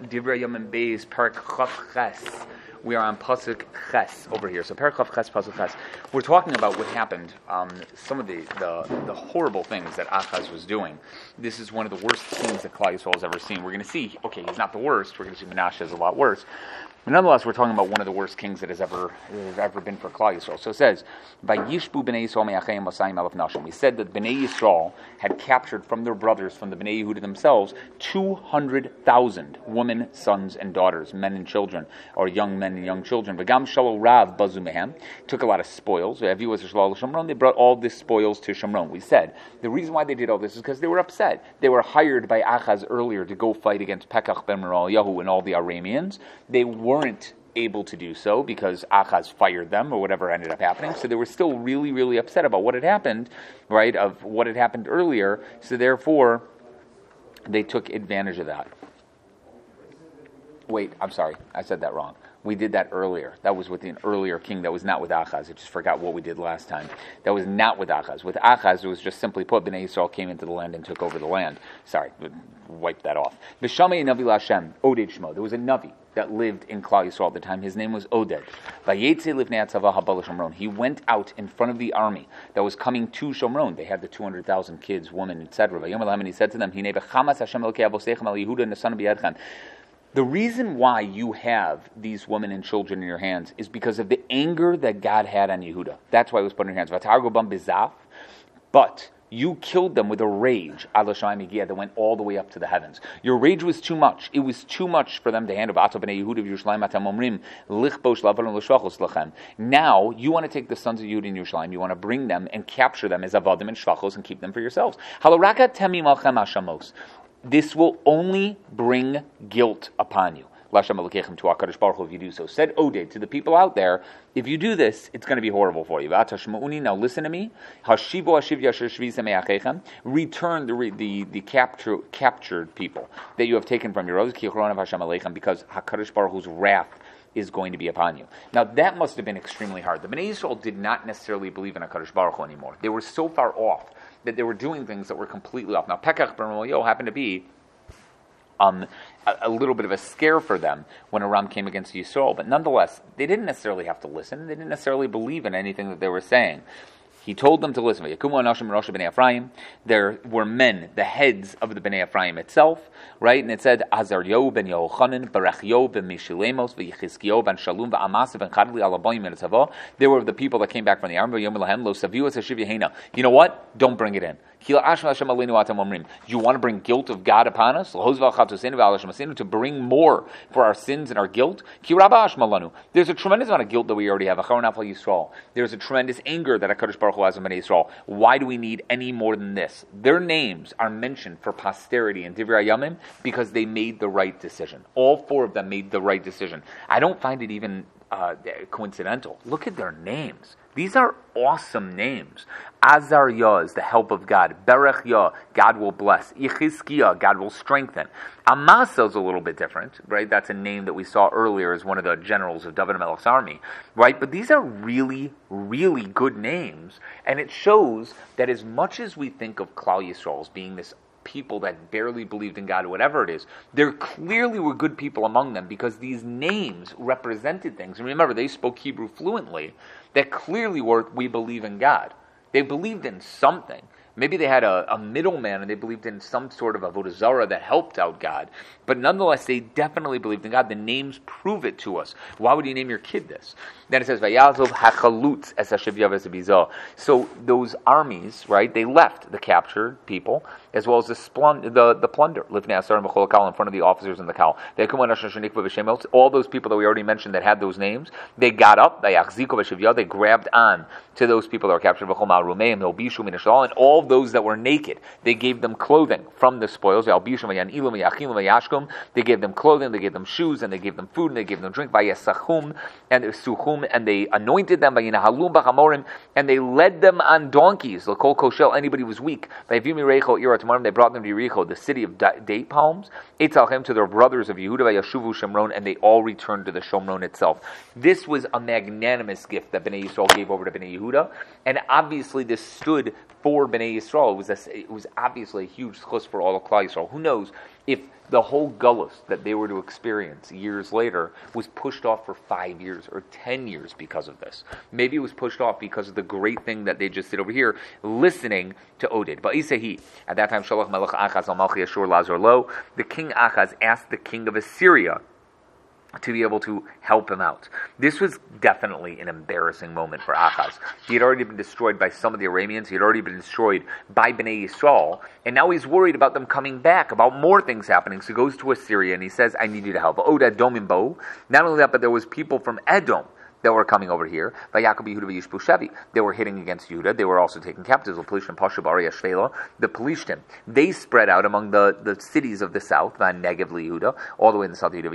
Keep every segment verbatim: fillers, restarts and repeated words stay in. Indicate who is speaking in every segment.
Speaker 1: Divrei Yomim Beis, Parak Chav Ches. We are on Pasuk Ches over here. So Parak Chav Ches, Pasuk Ches. We're talking about what happened, um, some of the, the, the horrible things that Achaz was doing. This is one of the worst things that Klal Yisrael has ever seen. We're going to see, okay, he's not the worst. We're going to see Menashe is a lot worse. But nonetheless, we're talking about one of the worst kings that has ever has ever been for Klal Yisrael. So it says, "Vayishbu bnei Yisrael me'acheim masayim alef nashim." We said that bnei Yisrael had captured from their brothers, from the bnei Yehuda themselves, two hundred thousand women, sons, and daughters, men and children, or young men and young children. V'gam shalo rav bazu mehem, took a lot of spoils. They brought all this spoils to Shomron. We said the reason why they did all this is because they were upset. They were hired by Achaz earlier to go fight against Pekach ben Yahu and all the Arameans. They weren't able to do so because Achaz fired them or whatever ended up happening. So they were still really, really upset about what had happened, right, of what had happened earlier. So therefore, they took advantage of that. Wait, I'm sorry. I said that wrong. We did that earlier. That was with an earlier king. That was not with Achaz. I just forgot what we did last time. That was not with Achaz. With Achaz, it was just simply put, Bnei Yisrael came into the land and took over the land. Sorry, wipe that off. B'shamei Navi Lashem, Oded Shmo. There was a Navi that lived in Klal Yisrael at the time. His name was Oded. Vayetze livnei hatzava habal Shomron. He went out in front of the army that was coming to Shomron. They had the two hundred thousand kids, women, et cetera. And he said to them, Hinei b'chamas Hashem elokei avosechem al Yehuda nesan b'yadchem. The reason why you have these women and children in your hands is because of the anger that God had on Yehuda. That's why it was put in your hands. But you killed them with a rage, that went all the way up to the heavens. Your rage was too much. It was too much for them to handle. Now, you want to take the sons of Yehuda in Yerushalayim, you want to bring them and capture them as avadim and shvachos and keep them for yourselves. This will only bring guilt upon you. Lashem Elokeichem, to HaKadosh Baruch Hu, if you do so. Said Oded to the people out there, if you do this, it's going to be horrible for you. Now listen to me. Return the the, the capture, captured people that you have taken from your brothers, because HaKadosh Baruch Hu's wrath is going to be upon you. Now that must have been extremely hard. The Bnei Yisrael did not necessarily believe in HaKadosh Baruch Hu anymore. They were so far off that they were doing things that were completely off. Now, Pekach ben Yahu happened to be um, a, a little bit of a scare for them when Aram came against Yisrael, but nonetheless, they didn't necessarily have to listen. They didn't necessarily believe in anything that they were saying. He told them to listen. There were men, the heads of the Bnei Ephraim itself, right? And it said, Azaryahu ben Yehochanan, Barachyahu ben Mishilemos, V'Yechizkiyahu ben Shalom, V'Amasa ben Chadli alaboyim ben Tzavah. They were the people that came back from the army. You know what? Don't bring it in. You want to bring guilt of God upon us? To bring more for our sins and our guilt? There's a tremendous amount of guilt that we already have. There's a tremendous anger that HaKadosh Baruch Hu has on Bnei Yisrael. Why do we need any more than this? Their names are mentioned for posterity in Divrei Yamim because they made the right decision. All four of them made the right decision. I don't find it even uh, coincidental. Look at their names. These are awesome names. Azariah is the help of God. Berechya, God will bless. Yechizkiah, God will strengthen. Amasa is a little bit different, right? That's a name that we saw earlier as one of the generals of David HaMelech's army, right? But these are really, really good names. And it shows that as much as we think of Klal Yisrael as being this people that barely believed in God, whatever it is, there clearly were good people among them because these names represented things. And remember, they spoke Hebrew fluently, that clearly were, we believe in God. They believed in something. Maybe they had a, a middleman and they believed in some sort of avodah zarah that helped out God. But nonetheless, they definitely believed in God. The names prove it to us. Why would you name your kid this? Then it says, Vayazov hachalutz es hashiv es bizah. So those armies, right, they left the captured people, as well as the splun- the, the plunder. Lifnei asar b'chol kal, in front of the officers in the kal. All those people that we already mentioned that had those names, they got up, they grabbed on to those people that were captured, and all those that were naked, they gave them clothing from the spoils. They gave them clothing, they gave them shoes, and they gave them food, and they gave them drink. And and they anointed them, and they led them on donkeys. Anybody who was weak. They brought them to Yericho, the city of date palms, to their brothers of Yehuda, and they all returned to the Shomron itself. This was a magnanimous gift that Bnei Yisrael gave over to Bnei Yehuda, and obviously this stood for Bnei Yisrael. It was a, it was obviously a huge chus for all of Klal Yisrael. Who knows if The whole gullus that they were to experience years later was pushed off for five years or ten years because of this. Maybe it was pushed off because of the great thing that they just did over here, listening to Oded. But Isahi, at that time, Shalach Melech Achaz al Malchi Ashur Lazar Lo, the king Achaz asked the king of Assyria to be able to help him out. This was definitely an embarrassing moment for Achaz. He had already been destroyed by some of the Arameans. He had already been destroyed by Bnei Yisrael. And now he's worried about them coming back, about more things happening. So he goes to Assyria and he says, I need you to help. Od Edomimbo. Not only that, but there was people from Edom that were coming over here. They were hitting against Yehuda. They were also taking captives. The Pelishtim, they spread out among the, the cities of the south, Negev Yehuda, all the way in the south of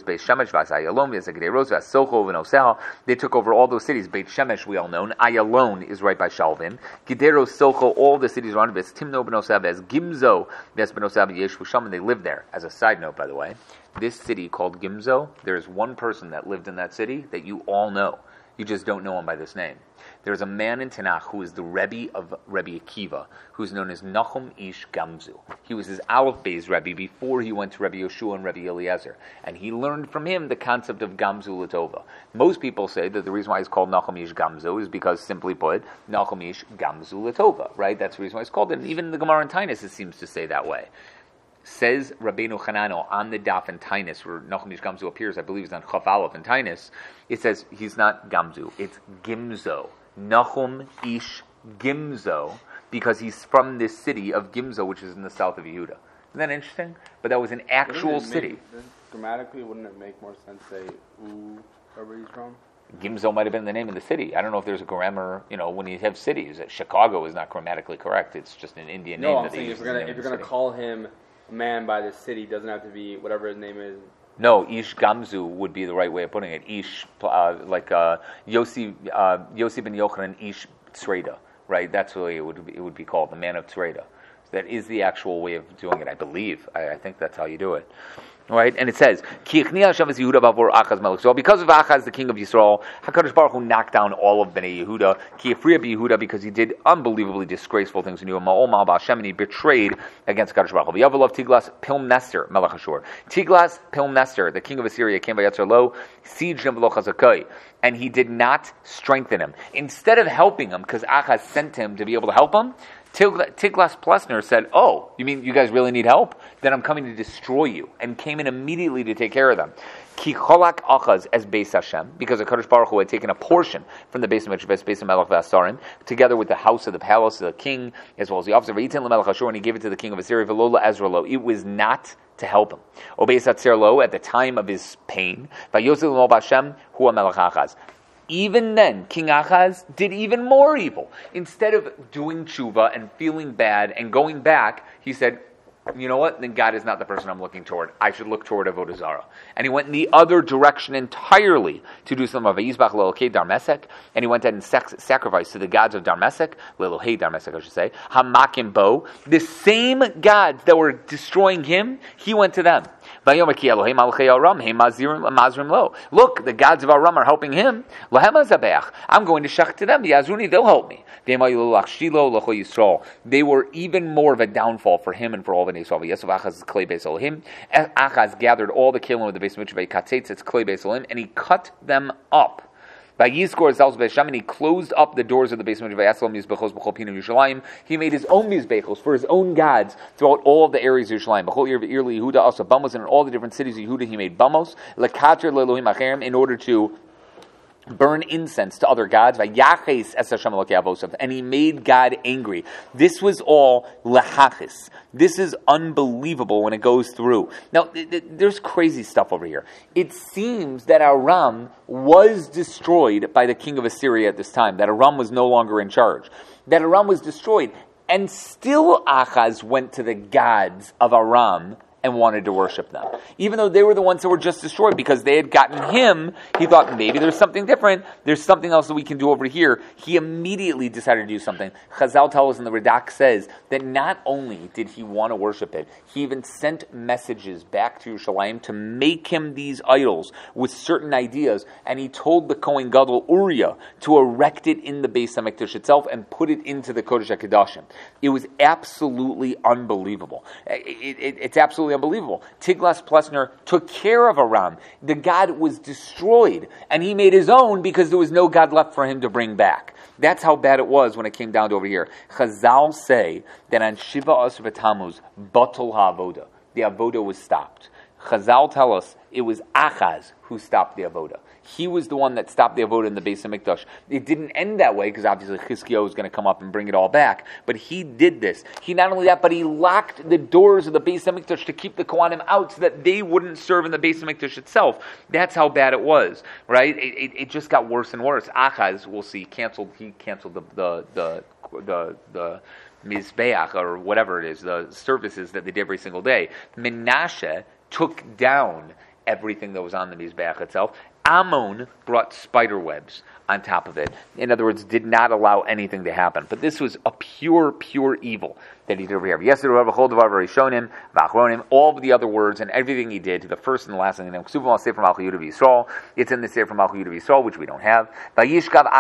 Speaker 1: Yehuda. They took over all those cities. Beit Shemesh, we all know. Ayalon is right by Shalvin. Gideros, Socho, all the cities around it. Timno Benosav, as Gimzo, Benosav, Yeshu Sham, and they lived there. As a side note, by the way, this city called Gimzo, there is one person that lived in that city that you all know. You just don't know him by this name. There's a man in Tanakh who is the Rebbe of Rebbe Akiva, who's known as Nachum Ish Gamzu. He was his Aleph Beis Rebbe before he went to Rebbe Yeshua and Rebbe Eliezer. And he learned from him the concept of Gamzu Latova. Most people say that the reason why he's called Nachum Ish Gamzu is because, simply put, Nachum Ish Gamzu Latova, right? That's the reason why it's called it. And even in the Gemara in Tainus, it seems to say that way. Says Rabbeinu Hanano on the daf in Tainus, where Nachum Ish Gamzu appears, I believe it's on Chaf Aleph in Tainus, it says he's not Gamzu, it's Gimzo. Nachum Ish Gimzo, because he's from this city of Gimzo, which is in the south of Yehuda. Isn't that interesting? But that was an actual city.
Speaker 2: Make, grammatically, wouldn't it make more sense to say, ooh, wherever he's from?
Speaker 1: Gimzo might have been the name of the city. I don't know if there's a grammar, you know, when you have cities. Chicago is not grammatically correct. It's just an Indian
Speaker 2: no,
Speaker 1: name.
Speaker 2: I'm
Speaker 1: that
Speaker 2: saying
Speaker 1: they
Speaker 2: if
Speaker 1: use
Speaker 2: you're going
Speaker 1: if
Speaker 2: you're to call him a man by the city, doesn't have to be whatever his name is.
Speaker 1: No, Ish Gamzu would be the right way of putting it. Ish, uh, like uh, Yossi, uh, Yossi ben Yochanan Ish Tzreda, right? That's the way it would be, it would be called, the man of Tzreda. So that is the actual way of doing it, I believe. I, I think that's how you do it. Right? And it says, so because of Achaz, the king of Yisrael, HaKadosh Baruch Hu knocked down all of Bnei Yehuda, Yehuda, because he did unbelievably disgraceful things in Yehuda, and he betrayed against HaKadosh Baruch Hu. Tiglas Pilmnester, Melech Ashur. Tiglas Pilmnester, the king of Assyria, came by Yetzer Lo, sieged him v'lo chazakai, and he did not strengthen him. Instead of helping him, because Achaz sent him to be able to help him, Tiglath-Pileser said, oh, you mean you guys really need help? Then I'm coming to destroy you, and came in immediately to take care of them. Ki cholak Achaz as Beis Hashem, because the Kadosh Baruch Hu had taken a portion from the Beis Hamikdash, Beis Hamelech v'Asarim, together with the house of the palace of the king, as well as the officer of Yitin l'Melech Ashur, and he gave it to the king of Assyria, v'lo la'ezra lo. It was not to help him. Obeis Hatzer lo, at the time of his pain, v'yosel l'mo b'Hashem hu Hamelech Achaz. Even then, King Achaz did even more evil. Instead of doing tshuva and feeling bad and going back, he said, you know what? Then God is not the person I'm looking toward. I should look toward Avodah Zarah. And he went in the other direction entirely to do some of Vayizbach Le'elokei Darmesek, and he went ahead and sac- sacrificed to the gods of Darmesek, Le'elokei Darmesek, I should say, Hamakim Bo, the same gods that were destroying him, he went to them. Look, the gods of Aram are helping him. I'm going to shach to them. Yazruni, they'll help me. They were even more of a downfall for him and for all the Yisrael. Achaz gathered all the kelim of the Beis Hamikdash, and he cut them up. By Yizkor Zalz Beisham, and he closed up the doors of the Beis Hamikdash. He made his own mizbechos for his own gods throughout all of the areas of Yerushalayim. B'chol Ir v'ir Yehuda also bamos, and in all the different cities of Yehuda he made bamos lekater le'elohim acherim, in order to burn incense to other gods, and he made God angry. This was all lehachis. This is unbelievable when it goes through. Now, th- th- there's crazy stuff over here. It seems that Aram was destroyed by the king of Assyria at this time, that Aram was no longer in charge, that Aram was destroyed, and still Achaz went to the gods of Aram and wanted to worship them. Even though they were the ones that were just destroyed, because they had gotten him, he thought maybe there's something different, there's something else that we can do over here. He immediately decided to do something. Chazal tells us, and the Radak says, that not only did he want to worship it, he even sent messages back to Yerushalayim to make him these idols with certain ideas, and he told the Kohen Gadol Uriah to erect it in the Beis HaMikdash itself and put it into the Kodesh HaKadoshim. It was absolutely unbelievable. It, it, it's absolutely absolutely unbelievable. Tiglath-Pileser took care of Aram. The god was destroyed, and he made his own because there was no god left for him to bring back. That's how bad it was when it came down to over here. Chazal say that on Shiva Asar B'Tammuz, Batul HaAvoda, the Avoda was stopped. Chazal tell us it was Achaz who stopped the Avoda. He was the one that stopped the Avoda in the Beis HaMikdash. It didn't end that way because obviously Chizkiyahu is going to come up and bring it all back. But he did this. He not only that, but he locked the doors of the Beis HaMikdash to keep the Kohanim out so that they wouldn't serve in the Beis HaMikdash itself. That's how bad it was, right? It, it, it just got worse and worse. Achaz, we'll see, canceled. He canceled the the the the. the Mizbeach, or whatever it is, the services that they did every single day. Menashe took down everything that was on the Mizbeach itself. Ammon brought spider webs on top of it. In other words, did not allow anything to happen. But this was a pure, pure evil that he did over here. Yes, all of the other words and everything he did, to the first and the last thing, it's in the Sefer Malchut of Yisrael, which we don't have. They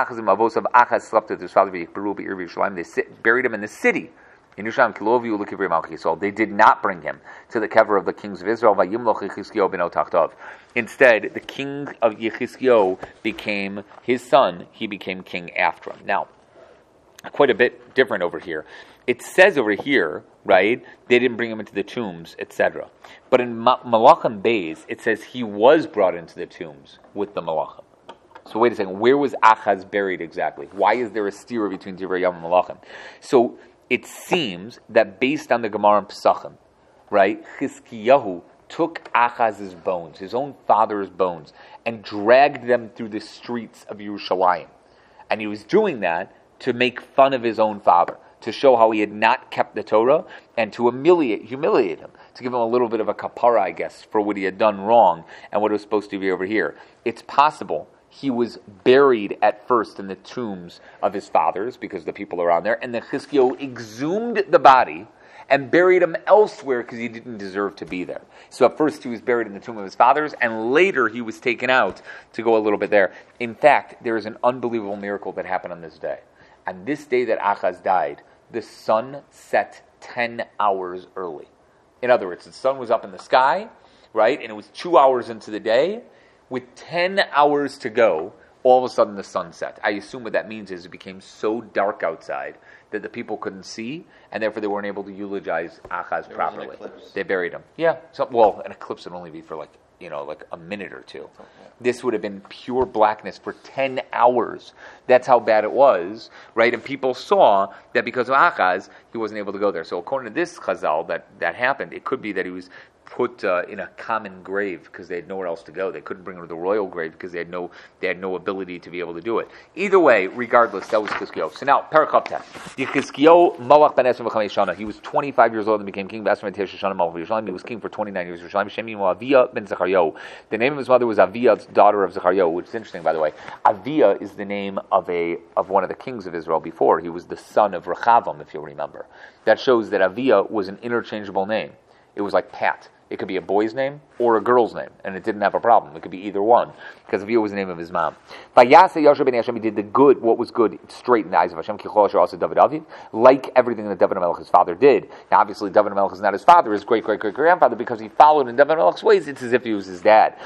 Speaker 1: sit, buried him in the city. In Yerushalayim, Kiloviu l'kivrei Malchi Yisrael. They did not bring him to the kever of the kings of Israel. Vayimloch Yechizkiyahu b'no Tachtov. Instead, the king of Yechizkiyahu became his son. He became king after him. Now, quite a bit different over here. It says over here, right, they didn't bring him into the tombs, et cetera. But in Ma- Malachim Beis, it says he was brought into the tombs with the Malachim. So wait a second, where was Achaz buried exactly? Why is there a stira between Divrei Yam and Malachim? So it seems that based on the Gemara and Pesachim, right, Chizkiyahu took Achaz's bones, his own father's bones, and dragged them through the streets of Yerushalayim. And he was doing that to make fun of his own father, to show how he had not kept the Torah, and to humiliate, humiliate him, to give him a little bit of a kapara, I guess, for what he had done wrong and what it was supposed to be over here. It's possible he was buried at first in the tombs of his fathers because the people around there, and then Chizkiyahu exhumed the body and buried him elsewhere because he didn't deserve to be there. So at first he was buried in the tomb of his fathers, and later he was taken out to go a little bit there. In fact, there is an unbelievable miracle that happened on this day. On this day that Achaz died, the sun set ten hours early. In other words, the sun was up in the sky, right, and it was two hours into the day. With ten hours to go, all of a sudden the sun set. I assume what that means is it became so dark outside that the people couldn't see, and therefore they weren't able to eulogize Achaz there properly. They buried him. Yeah. So, well, an eclipse would only be for like, you know, like a minute or two. This would have been pure blackness for ten hours. That's how bad it was, right? And people saw that because of Achaz, he wasn't able to go there. So according to this Chazal that, that happened, it could be that he was put uh, in a common grave because they had nowhere else to go. They couldn't bring him to the royal grave because they had no they had no ability to be able to do it. Either way, regardless, that was Chizkiyahu. So now, Parakop Tech. Chizkiyahu Malach ben Esrim v'Chamei Shana. He was twenty-five years old and became king. Esrim ben Tesh Shana Malach Yerushalayim. He was king for twenty-nine years. Yerushalayim. Shem Yimo Avia ben Zechariyahu. The name of his mother was Avia, daughter of Zechariyahu, which is interesting, by the way. Avia is the name of a of one of the kings of Israel before. He was the son of Rechavam, if you remember. That shows that Avia was an interchangeable name. It was like Pat. It could be a boy's name or a girl's name, and it didn't have a problem. It could be either one, because Avia was the name of his mom. Vayase Yasher ben Hashem, he did the good, what was good, straight in the eyes of Hashem, Kichol Asher also David Aviv, like everything that David HaMelech, his father, did. Now, obviously, David HaMelech is not his father, his great-great-great-grandfather, because he followed in David HaMelech's ways. It's as if he was his dad.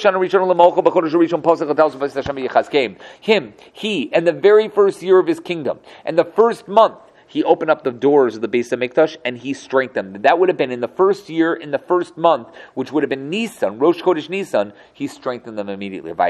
Speaker 1: Him, he, and the very first year of his kingdom, and the first month, he opened up the doors of the Beis HaMikdash and he strengthened them. That would have been in the first year, in the first month, which would have been Nisan, Rosh Chodesh Nisan. He strengthened them immediately. And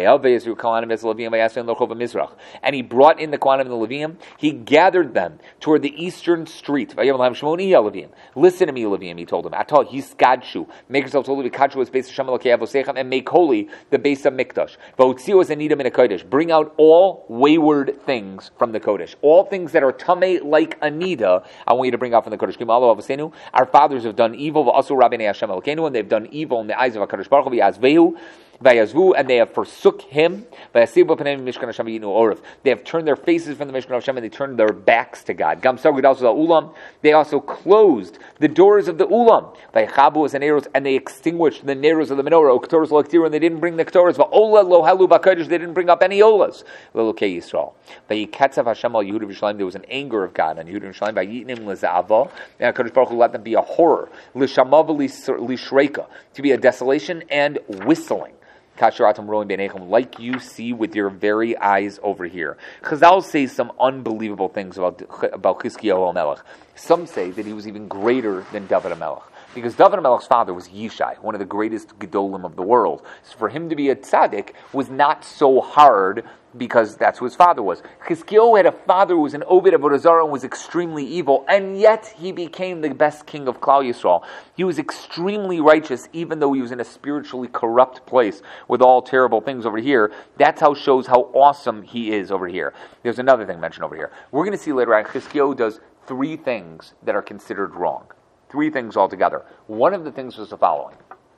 Speaker 1: he brought in the Kohanim and the Leviim. He gathered them toward the eastern street. Listen to me, Leviim, he told them. Atah hiskadshu. Make yourselves holy. V'kadshu is Beis Hashem Elokei Avosechem, and make holy the Beis HaMikdash. V'otziu es anidim min hakodesh. Bring out all wayward things from the Kodesh. All things that are tamei like Anida, I want you to bring out from the Kodesh. Our fathers have done evil, and they've done evil in the eyes of HaKadosh Baruch Hu. Vayazvu, and they have forsook him. Vayasibu p'neim Mishkan Hashem v'yitnu oref. They have turned their faces from the Mishkan Hashem and they turned their backs to God. Gam sagud also the ulam. They also closed the doors of the ulam. Vayachabu as the neros, and they extinguished the neros of the menorah. Uktoros lo and they didn't bring the ktoros. Va'ola lo halu b'kodesh. They didn't bring up any olas. Lelokei Yisrael. Vayikatzav Hashem al Yehuda v'Yerushalayim. There was an anger of God on Yehuda and Yerushalayim. Vayitnim leza'ava. And HaKadosh Baruch Hu let them be a horror. L'shamav l'shreka. To be a desolation and whistling. Like you see with your very eyes over here. Chazal says some unbelievable things about, about Chizkiyahu HaMelech. Some say that he was even greater than David HaMelech. Because David HaMelech's father was Yishai, one of the greatest Gedolim of the world. So for him to be a tzaddik was not so hard because that's who his father was. Chizkiyahu had a father who was an Oved Avodah Zarah and was extremely evil, and yet he became the best king of Klal Yisrael. He was extremely righteous, even though he was in a spiritually corrupt place with all terrible things over here. That's how shows how awesome he is over here. There's another thing mentioned over here. We're going to see later on, Chizkiyahu does three things that are considered wrong. Three things altogether. One of the things was the following.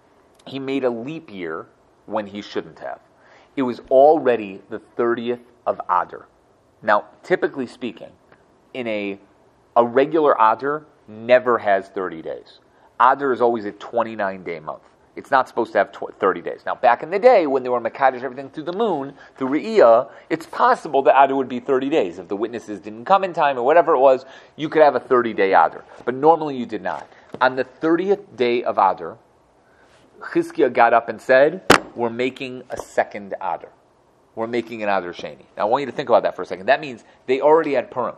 Speaker 1: He made a leap year when he shouldn't have. It was already the thirtieth of Adar. Now, typically speaking, in a a regular Adar never has thirty days. Adar is always a twenty-nine day month. It's not supposed to have thirty days. Now, back in the day, when they were Mekadesh everything through the moon, through Re'iyah, it's possible that Adar would be thirty days. If the witnesses didn't come in time or whatever it was, you could have a thirty-day Adar. But normally you did not. On the thirtieth day of Adar, Chizkiah got up and said, we're making a second Adar. We're making an Adar Sheni. Now, I want you to think about that for a second. That means they already had Purim.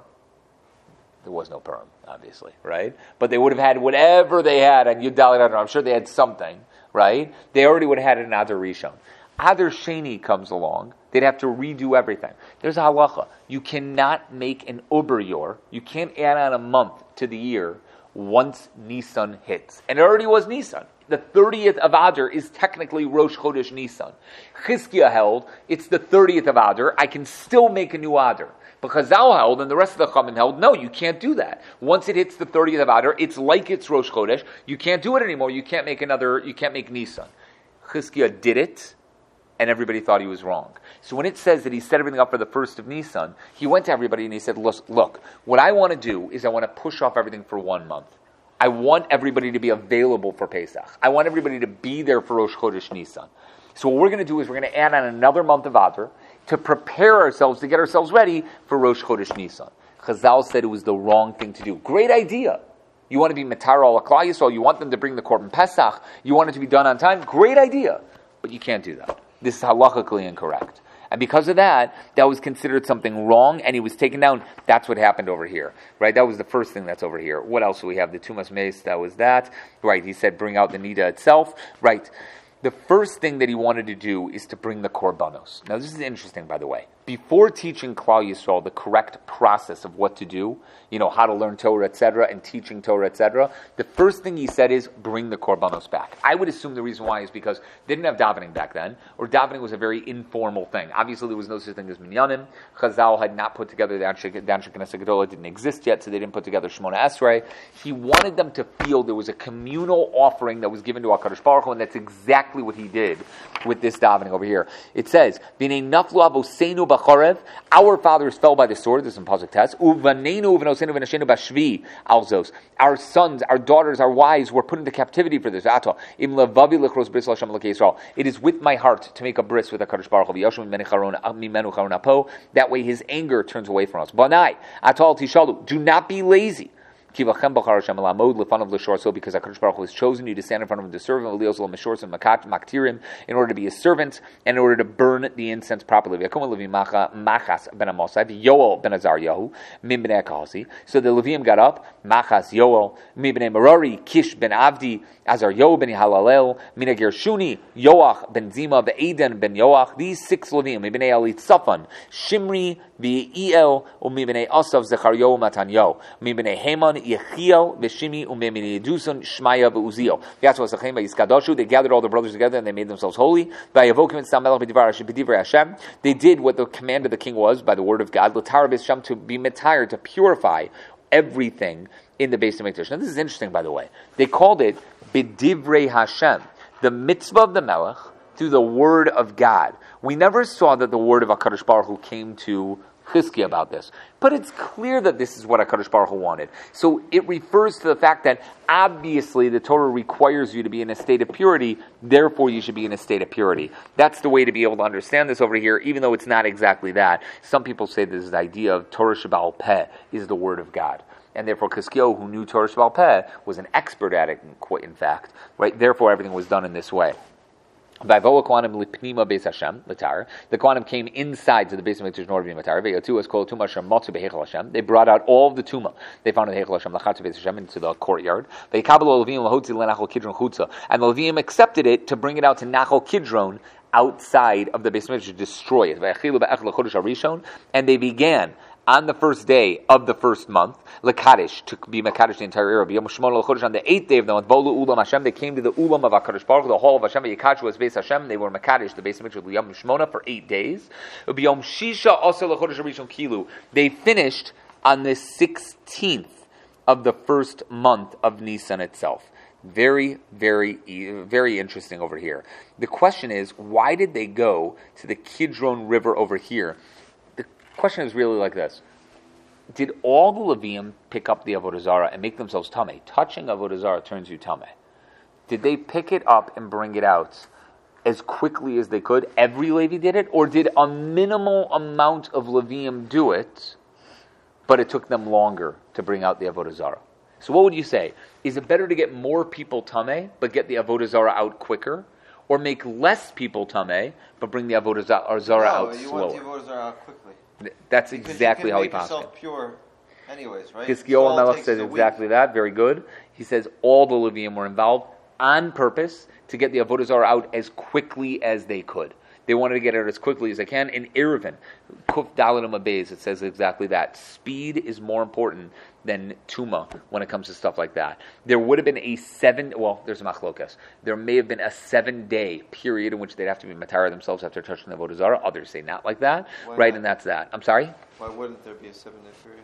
Speaker 1: There was no Purim, obviously, right? But they would have had whatever they had on Yud Dalet Adar. I'm sure they had something, right? They already would have had an Adar Rishon. Adar Sheni comes along. They'd have to redo everything. There's a halacha. You cannot make an Uber Yor. You can't add on a month to the year once Nisan hits. And it already was Nisan. The thirtieth of Adar is technically Rosh Chodesh Nisan. Chizkiah held, it's the thirtieth of Adar, I can still make a new Adar. But Chazal held, and the rest of the Chachamim held, no, you can't do that. Once it hits the thirtieth of Adar, it's like it's Rosh Chodesh, you can't do it anymore, you can't make another, you can't make Nisan. Chizkiah did it, and everybody thought he was wrong. So when it says that he set everything up for the first of Nisan, he went to everybody and he said, look, look, what I want to do is I want to push off everything for one month. I want everybody to be available for Pesach. I want everybody to be there for Rosh Chodesh Nisan. So what we're going to do is we're going to add on another month of Adar to prepare ourselves, to get ourselves ready for Rosh Chodesh Nisan. Chazal said it was the wrong thing to do. Great idea. You want to be Matar al Klal Yisrael, you want them to bring the Korban Pesach, you want it to be done on time. Great idea. But you can't do that. This is halachically incorrect. And because of that, that was considered something wrong, and he was taken down. That's what happened over here, right? That was the first thing that's over here. What else do we have? The Tumas Meis, that was that. Right, he said bring out the Nida itself. Right. The first thing that he wanted to do is to bring the Korbanos. Now, this is interesting, by the way. Before teaching Klal Yisrael the correct process of what to do, you know, how to learn Torah, et cetera, and teaching Torah, et cetera, the first thing he said is, bring the Korbanos back. I would assume the reason why is because they didn't have davening back then, or davening was a very informal thing. Obviously, there was no such thing as minyanim. Chazal had not put together the Anshe Knesset Gedolah, didn't exist yet, so they didn't put together Shemona Esrei. He wanted them to feel there was a communal offering that was given to HaKadosh Baruch Hu, and that's exactly what he did with this davening over here. It says, V'nei naflu avoseinu b'chorev, our fathers fell by the sword, this is in Pasuk Tes, uvaneinu uvenoseinu v'nashenu b'shvi alzos, our sons, our daughters, our wives were put into captivity for this. Ato, im levavi lechros bris l'Hashem l'kei Yisrael. It is with my heart to make a bris with HaKadosh Baruch Hu, v'yoshu mimenu charon apo, that way his anger turns away from us. Banai, atol tishalu, do not be lazy. So because HaKadosh Baruch Hu has chosen you to stand in front of him to serve him in order to be his servant and in order to burn the incense properly. So the Leviim got up, Machas Yoel, Mibnei Merari, Kish ben Avdi, Azar Yo ben Halalel, Mina Gershuni, Yoach ben Zima, Ve'eden ben Yoach, these six Leviim, Mibnei Alit Safan, Shimri, Ve'el, Mibnei Asav, Zecharyo, Matanyo, Mibnei Heman, Yechiel, Veshimi, Umemini Yedusun, Shmaya, Ve'uziel. That's what Sachem Yiskadoshu. They gathered all the brothers together and they made themselves holy. They did what the command of the king was by the word of God, to be metired, to purify everything in the Beis Hamikdash. Now this is interesting, by the way. They called it B'divrei Hashem. The mitzvah of the Melech, through the word of God. We never saw that the word of HaKadosh Baruch Hu came to Chizkiah about this. But it's clear that this is what HaKadosh Baruch Hu wanted. So it refers to the fact that obviously the Torah requires you to be in a state of purity, therefore you should be in a state of purity. That's the way to be able to understand this over here, even though it's not exactly that. Some people say this is the idea of Torah Sheba'al Peh is the word of God. And therefore Chizkiah, who knew Torah Sheba'al Peh, was an expert at it, in fact. Right? Therefore everything was done in this way. The Kohanim came inside to the base of Mikdash in order to be matar. They brought out all of the tuma they found in the Heichal Hashem, lachatz beis Hashem, into the courtyard. And the Levim accepted it to bring it out to Nachal Kidron outside of the base of Mikdash to destroy it. And they began on the first day of the first month, Lekadesh, to be Mekadesh the entire era. On the eighth day of the month, Bolu Ulam Hashem, they came to the Ulam of HaKadosh Baruch Hu, the hall of Hashem, Yikachu was Beis Hashem, they were Mekadesh, the base of Mikdash, Yom Shmona, for eight days. B'yom Shisha also Lechodesh Rishon Kilu. They finished on the sixteenth of the first month of Nisan itself. Very, very, very interesting over here. The question is, why did they go to the Kidron River over here? The question is really like this. Did all the Levium pick up the Avodah Zarah and make themselves tameh? Touching Avodah Zarah turns you tameh. Did they pick it up and bring it out as quickly as they could? Every Levi did it? Or did a minimal amount of Levium do it, but it took them longer to bring out the Avodah Zarah? So what would you say? Is it better to get more people tameh, but get the Avodah Zarah out quicker? Or make less people tameh, but bring the Avodah Zarah
Speaker 3: no,
Speaker 1: out
Speaker 3: you
Speaker 1: slower?
Speaker 3: Want the Avodah Zarah out quickly.
Speaker 1: That's
Speaker 3: because
Speaker 1: exactly how he
Speaker 3: passed it. You
Speaker 1: passed
Speaker 3: can make yourself pure anyways, right?
Speaker 1: Chizkiyahu Melech says exactly that. Very good. He says all the Levium were involved on purpose to get the Avodah Zarah out as quickly as they could. They wanted to get it out as quickly as they can. In Eruvin, Kuf Dalet Abayz, it says exactly that. Speed is more important than Tuma when it comes to stuff like that. There would have been a seven, well, there's a machlokas. There may have been a seven-day period in which they'd have to be matar themselves after touching the Avodah Zarah. Others say not like that,
Speaker 3: Why
Speaker 1: right?
Speaker 3: not?
Speaker 1: And that's that. I'm sorry?
Speaker 3: Why wouldn't there be a seven-day period?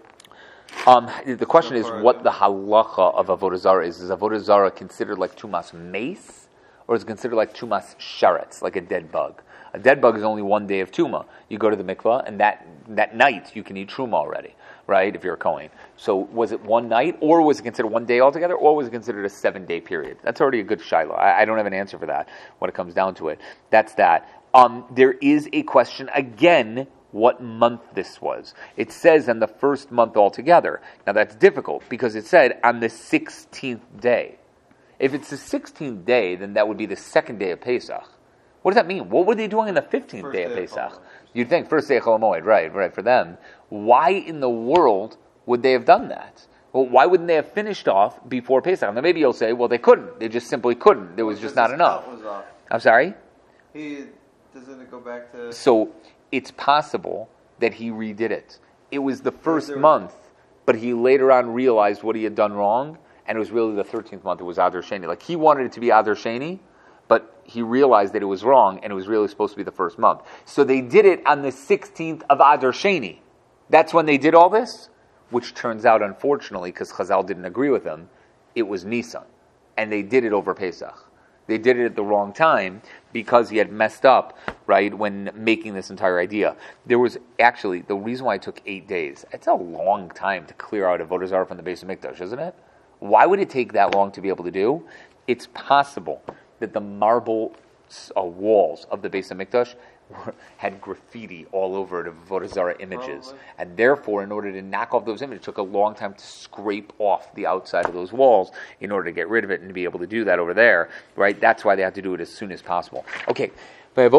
Speaker 1: Um, the question
Speaker 3: So
Speaker 1: is
Speaker 3: far,
Speaker 1: what
Speaker 3: yeah.
Speaker 1: the halacha of Avodah Zarah is. Is Avodah Zarah considered like Tumas Mace, or is it considered like Tumas Sharetz, like a dead bug? A dead bug is only one day of Tuma. You go to the mikvah, and that, that night you can eat Truma already, right, if you're a Kohen. So was it one night, or was it considered one day altogether, or was it considered a seven-day period? That's already a good shiloh. I, I don't have an answer for that when it comes down to it. That's that. Um, there is a question, again, what month this was. It says on the first month altogether. Now that's difficult, because it said on the sixteenth day. If it's the sixteenth day, then that would be the second day of Pesach. What does that mean? What were they doing on the fifteenth
Speaker 3: First
Speaker 1: day of
Speaker 3: day of
Speaker 1: Pesach?
Speaker 3: Chol
Speaker 1: You'd think first day of Chol Hamoed, right, right, for them. Why in the world would they have done that? Well, why wouldn't they have finished off before Pesach? Now maybe you'll say, well, they couldn't. They just simply couldn't. There was just not enough.
Speaker 3: Was off.
Speaker 1: I'm sorry?
Speaker 3: He doesn't it go back to
Speaker 1: So it's possible that he redid it. It was the first
Speaker 3: there-
Speaker 1: month, but he later on realized what he had done wrong, and it was really the thirteenth month. It was Adar Sheni. Like he wanted it to be Adar Sheni, but he realized that it was wrong, and it was really supposed to be the first month. So they did it on the sixteenth of Adar Sheni. That's when they did all this, which turns out, unfortunately, because Chazal didn't agree with them, it was Nisan. And they did it over Pesach. They did it at the wrong time because he had messed up, right, when making this entire idea. There was actually, the reason why it took eight days, it's a long time to clear out Avodah Zarah from the base of Mikdash, isn't it? Why would it take that long to be able to do? It's possible that the marble uh, walls of the base of Mikdash were, had graffiti all over it of Avodah Zarah images.
Speaker 3: Probably.
Speaker 1: And therefore, in order to knock off those images, it took a long time to scrape off the outside of those walls in order to get rid of it and to be able to do that over there, right? That's why they had to do it as soon as possible. Okay. They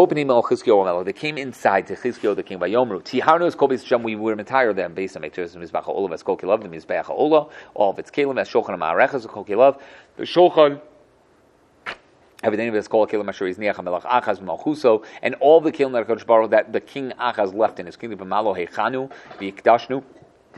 Speaker 1: came inside to Chizkiyahu, the king by Yomru. Tiharnu is Kol Beis Hashem, we were entire them based on Mikdash, Mizbach HaOlav, as Kol Kilav, the Mizbach HaOlah, all of its Kelim, as Shulchan HaMa'arech, as Kol Kilav, the Shulchan, everything of this Kol Kelim Asher Izniach HaMelech Achaz Malchuso, and all the Kelim that HaKadosh Baruch that the king Achaz left in his kingdom, V'malo Heichanu, V'yikdashnu,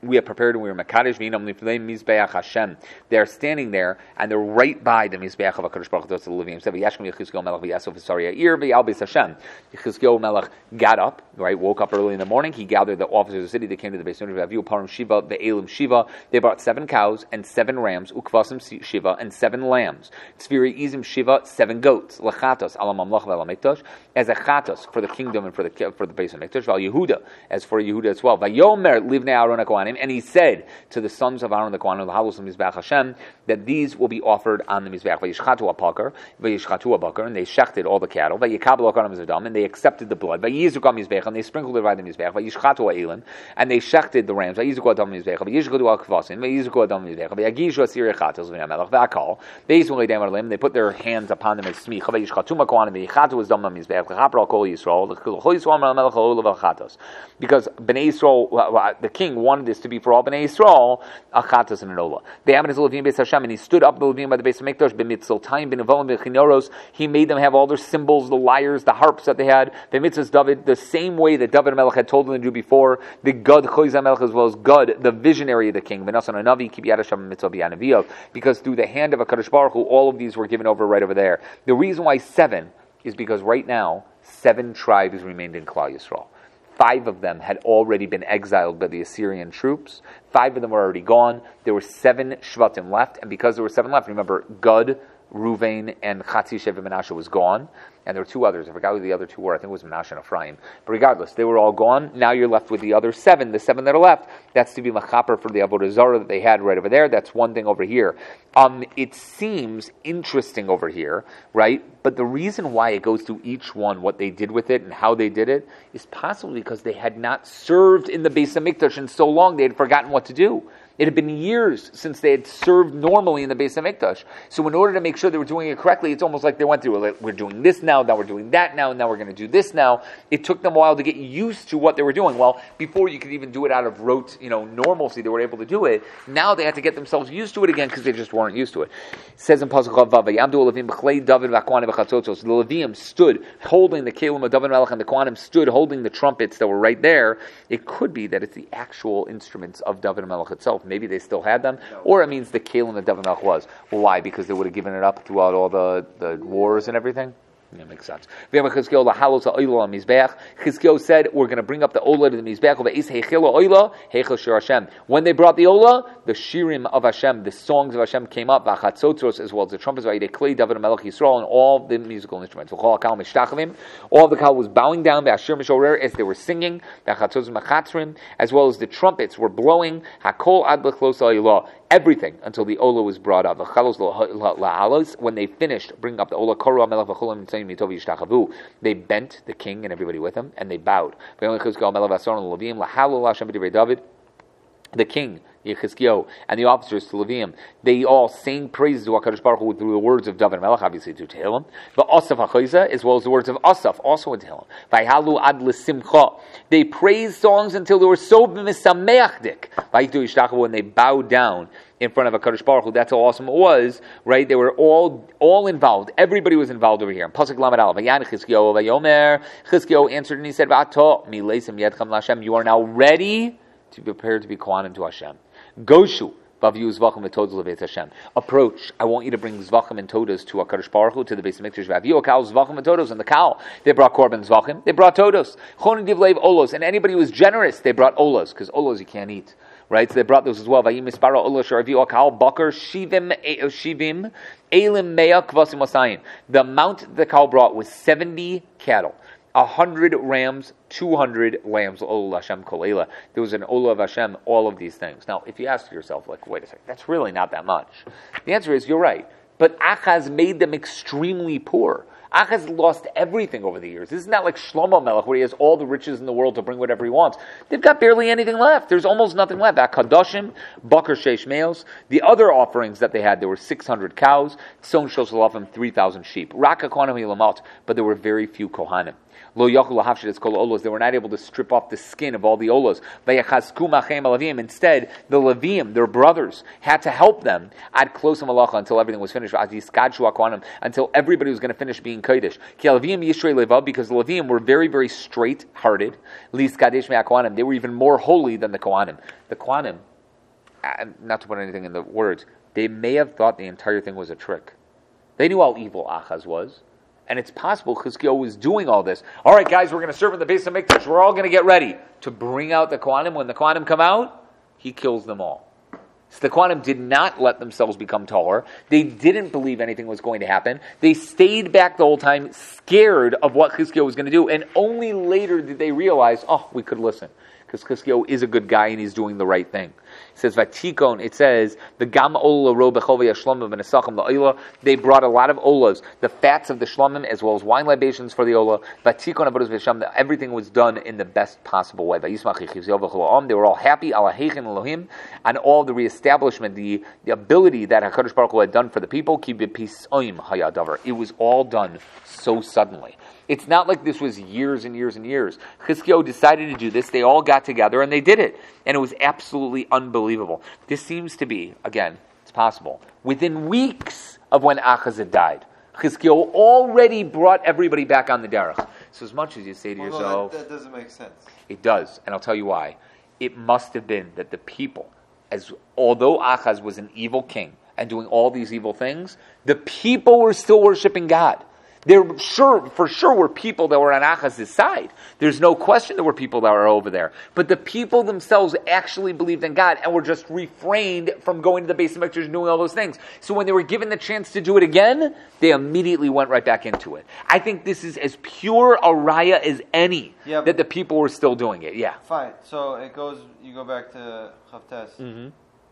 Speaker 1: we have prepared and we are Makadesh V'inam Lifnei Mizbeach Hashem. They're standing there and they're right by the Mizbeach of HaKadosh Baruch Hu. The Levium said, V'yashkem Yechizkiel Melech V'yasov V'sari Ya'ir V'yalbis Hashem. Yechizkiel Melech got up, right, woke up early in the morning. He gathered the officers of the city. They came to the Beis Hamikdash. V'aviu Parim Shiva Ve'elim Shiva. They brought seven cows and seven rams, Ukvasim Shiva, and seven lambs. Tzviri Izim Shiva, seven goats. Lechatos Alam Mamlach V'alamikdash, as a chatos for the kingdom and for the for the Beis Hamikdash. Val Yehuda, as for Yehuda as well. Vayomer Livnei Aaron HaKohanim, and he said to the sons of Aaron the Kohanim, L'halos Mizbeach Hashem, that these will be offered on the Mizbeach. Vayishchatu apakar, vayishchatu abakar, and they shechted all the cattle. Vayikabel akaram zedam, and they accepted the blood. Vayizuk Mizbeach, and they sprinkled it by the Mizbeach. Vayishchatu ha'elim, and they shechted the rams. Vayizuk adam Mizbeach, vayishchatu al-kvasim, vayizuk adam Mizbeach, vayagishu asir yechatos v'namelach v'akal. They they put their hands upon them as smicha. Vayishchatu makohanim, vayishchatu is dam Mizbeach, v'chapra al kol Yisrael, l'chol Yisrael melech ha'olav v'chatos. Because Bnei Yisrael, the king wanted this to be for all Bnei Yisrael, a chatos and an olah. They have his Levim Beis Hashem, and he stood up the Levim by the Beis Hamikdash, b'mitziltayim, b'nevolim, b'chinoros. He made them have all their symbols, the lyres, the harps that they had. B'mitzvahs David, the same way that David Melech had told them to do before. The Gad Choyza Melech, as well as Gad, the visionary of the king. V'nasan hanavi, ki b'yad Hashem mitzvah b'yanaviyav. Because through the hand of a Kadosh Baruch Hu, all of these were given over right over there. The reason why seven is because right now seven tribes remained in Klal Yisrael. Five of them had already been exiled by the Assyrian troops. Five of them were already gone. There were seven Shvatim left, and because there were seven left, remember, Gad, Ruvain, and Chatzi Shevet Menashe was gone, and there were two others. I forgot who the other two were. I think it was Menashe and Ephraim. But regardless, they were all gone. Now you're left with the other seven. The seven that are left, that's to be Machaper for the Avodah Zarah that they had right over there. That's one thing over here. Um, it seems interesting over here, right? But the reason why it goes through each one, what they did with it and how they did it, is possibly because they had not served in the Beis Hamikdash in so long they had forgotten what to do. It had been years since they had served normally in the Beis Hamikdash. So in order to make sure they were doing it correctly, it's almost like they went through, like, we're doing this now, now we're doing that now, and now we're going to do this now. It took them a while to get used to what they were doing. Well, before you could even do it out of rote, you know, normalcy, they were able to do it. Now they had to get themselves used to it again because they just weren't used to it. It says in Pasuk Chav Vav, Yamdu Levim b'chlei David v'Kohanim v'chatzotzos. The Levim stood holding the kelim of David Melech, and the Kohanim stood holding the trumpets that were right there. It could be that it's the actual instruments of David Melech itself. Maybe they still had them, or it means the kelim that David Melech was. Well, why? Because they would have given it up throughout all the, the wars and everything? That makes sense. Chizkiyahu said, we're going to bring up the Olah to the Mizbeach. When they brought the Olah, the Shirim of Hashem, the songs of Hashem came up, as well as the trumpets, David Melech Yisrael, and all the musical instruments. All the Kal was bowing down as they were singing, as well as the trumpets were blowing, everything until the Olah was brought up. When they finished bringing up the Olah, they bent, the king and everybody with him, and they bowed. The king, Yechizkiyahu, and the officers to Levium, they all sang praises to HaKadosh Baruch Hu through the words of David Melech, obviously to Tehillim, but Asaf HaChoyza, as well as the words of Asaf, also in Tehillim. Vayhalu ad l'simcha. They praised songs until they were so misameachdik. Vayitu yishtachavu, when they bowed down in front of HaKadosh Baruch Hu. That's how awesome it was, right? They were all all involved. Everybody was involved over here. Pasuk Lamed Aleph. Vayan Chizkiyahu vayomer. Chizkiyahu answered and he said, V'ato mileisim yedchem l'Hashem. You are now ready to be prepared to be Kohanim to Hashem. Goshu. Approach. I want you to bring zvachim and todas to HaKadosh Baruch Hu, to the Beis Hamikdash. Vaviu kal zvachim and todos, and the cow. They brought korban zvachim. They brought todos. Chonin divleiv olos, and anybody who was generous, they brought olos, because olos you can't eat. Right, so they brought those as well. Vayim mispara olos sharaviu kal bakar shivim shivim elim mea kvasim wasayin. The amount the cow brought was seventy cattle. A hundred rams, two hundred lambs. Olah Hashem kolela. There was an Olah of Hashem. All of these things. Now, if you ask yourself, like, wait a second, that's really not that much. The answer is, you're right. But Achaz made them extremely poor. Achaz lost everything over the years. This is not like Shlomo Melech, where he has all the riches in the world to bring whatever he wants. They've got barely anything left. There's almost nothing left. Akadoshim, Bakar Sheish Meos. The other offerings that they had, there were six hundred cows, Son Shosalafim, three thousand sheep. Raka Kohanim Yilamot, but there were very few Kohanim. Lo yachul lahavshid kol olos. They were not able to strip off the skin of all the olos. Vayachazku machem alavim. Instead, the Levim, their brothers, had to help them ad klosim malacha until everything was finished. Until everybody was going to finish being being Kodesh. Ki Levim Yishrei Levav, because the Levim were very, very straight-hearted. Lis Kadesh Me'akohanim. They were even more holy than the Kohanim. The Kohanim, not to put anything in the words, they may have thought the entire thing was a trick. They knew how evil Achaz was. And it's possible Chizkiyahu was doing all this. All right, guys, we're going to serve in the base of Mikdash. We're all going to get ready to bring out the Kohanim. When the Kohanim come out, he kills them all. So the Kohanim did not let themselves become taller. They didn't believe anything was going to happen. They stayed back the whole time, scared of what Chizkiyahu was going to do. And only later did they realize, oh, we could listen. Because Chizkiyahu is a good guy and he's doing the right thing. It says, Vatikon, it says, the Gam Ola Ro Bechovei Shlomim and Esachim La'ila, they brought a lot of olas, the fats of the Shlomim, as well as wine libations for the ola. Vatikon Avodas V'Shem, everything was done in the best possible way. They were all happy, Alahechin Elohim, and all the reestablishment, the, the ability that HaKadosh Baruch Hu had done for the people, it was all done so suddenly. It's not like this was years and years and years. Chizkiyahu decided to do this. They all got together and they did it. And it was absolutely unbelievable. This seems to be, again, it's possible, within weeks of when Achaz had died. Chizkiyahu already brought everybody back on the derech. So as much as you say to
Speaker 3: well,
Speaker 1: yourself...
Speaker 3: That, that doesn't make sense.
Speaker 1: It does. And I'll tell you why. It must have been that the people, as although Achaz was an evil king and doing all these evil things, the people were still worshiping God. There sure, for sure were people that were on Achaz's side. There's no question there were people that were over there. But the people themselves actually believed in God and were just refrained from going to the base of Mikdash and doing all those things. So when they were given the chance to do it again, they immediately went right back into it. I think this is as pure a raya as any,
Speaker 3: yeah,
Speaker 1: that the people were still doing it. Yeah.
Speaker 3: Fine. So it goes, you go back to Chavtes.
Speaker 1: Mm-hmm.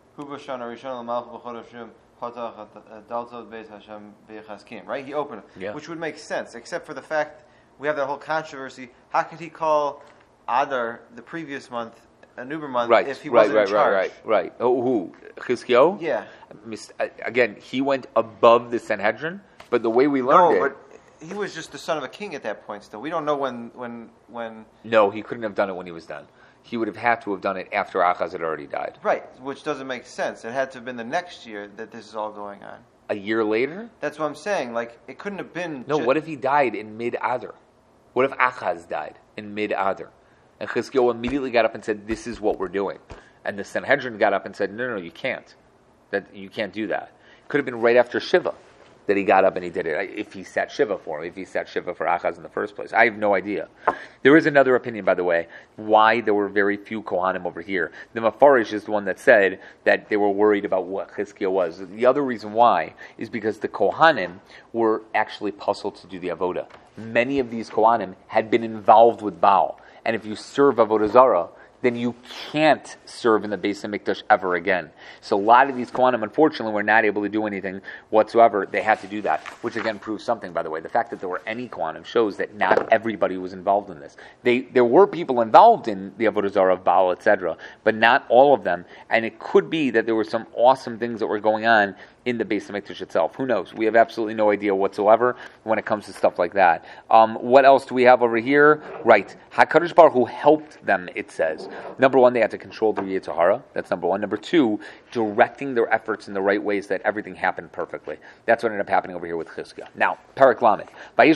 Speaker 3: Right? He opened it,
Speaker 1: yeah.
Speaker 3: Which would make sense, except for the fact we have that whole controversy. How could he call Adar the previous month a Uber month
Speaker 1: right,
Speaker 3: if he
Speaker 1: right,
Speaker 3: wasn't
Speaker 1: right,
Speaker 3: in charge?
Speaker 1: Right, right, right. Oh, who? Chizkiyahu?
Speaker 3: Yeah.
Speaker 1: Again, he went above the Sanhedrin, but the way we learned
Speaker 3: no,
Speaker 1: it...
Speaker 3: but he was just the son of a king at that point still. We don't know when... when, when
Speaker 1: No, he couldn't have done it when he was done. He would have had to have done it after Achaz had already died.
Speaker 3: Right, which doesn't make sense. It had to have been the next year that this is all going on.
Speaker 1: A year later?
Speaker 3: That's what I'm saying. Like, it couldn't have been...
Speaker 1: No,
Speaker 3: ju-
Speaker 1: what if he died in mid-Adar? What if Achaz died in mid-Adar? And Chizkiyahu immediately got up and said, this is what we're doing. And the Sanhedrin got up and said, no, no, no, you can't. That You can't do that. It could have been right after Shiva that he got up and he did it. If he sat Shiva for him, if he sat Shiva for Achaz in the first place. I have no idea. There is another opinion, by the way, why there were very few Kohanim over here. The Mefarish is the one that said that they were worried about what Chizkiyahu was. The other reason why is because the Kohanim were actually puzzled to do the Avodah. Many of these Kohanim had been involved with Baal. And if you serve Avodah Zarah, then you can't serve in the Beis HaMikdash ever again. So a lot of these Kohanim, unfortunately, were not able to do anything whatsoever. They had to do that, which again proves something, by the way. The fact that there were any Kohanim shows that not everybody was involved in this. They, there were people involved in the Avodah Zarah of Baal, et cetera, but not all of them. And it could be that there were some awesome things that were going on in the Beis HaMikdash itself. Who knows? We have absolutely no idea whatsoever when it comes to stuff like that. Um, what else do we have over here? Right. HaKadosh Baruch Hu helped them, it says. Number one, they had to control their Yetzer Hara. That's number one. Number two, directing their efforts in the right ways that everything happened perfectly. That's what ended up happening over here with Chizkiyahu. Now, Parak Lamed.